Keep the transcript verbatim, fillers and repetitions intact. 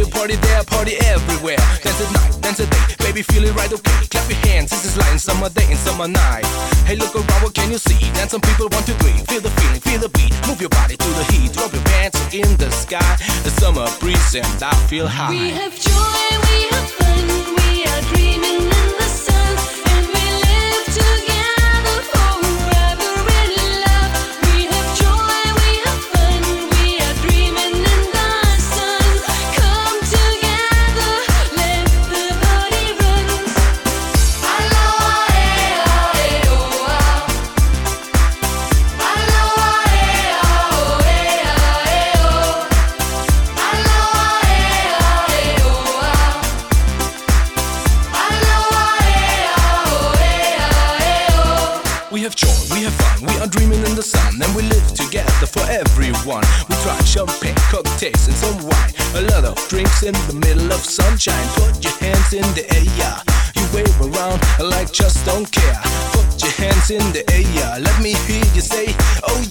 here, party there, party everywhere. Dance at night, dance at day, baby feel it right, okay. Clap your hands, this is like summer day and summer night. Hey, look around, what can you see? Dance some people want to breathe. Feel the feeling, feel the beat. Move your body to the heat. Drop your pants in the sky. The summer breeze and I feel high. We have joy, we have fun. We are dreaming in the sun. And we live together forever in love. We have joy, we have fun. We are dreaming in the sun. Come together, let the party run. Aloha, eh, ah, eh, oh, ah. Aloha, eh, ah, oh, eh, ah, eh, oh. Aloha, eh, ah, eh, oh, ah. Aloha, eh, ah, oh, eh, ah, eh, oh. We have joy, we have fun, we are dreaming in the sun. And we live together for everyone. We try champagne, cocktails and some wine. A lot of drinks in the middle of sunshine. Put your hands in the air. You wave around like just don't care. Put your hands in the air. Let me hear you say, oh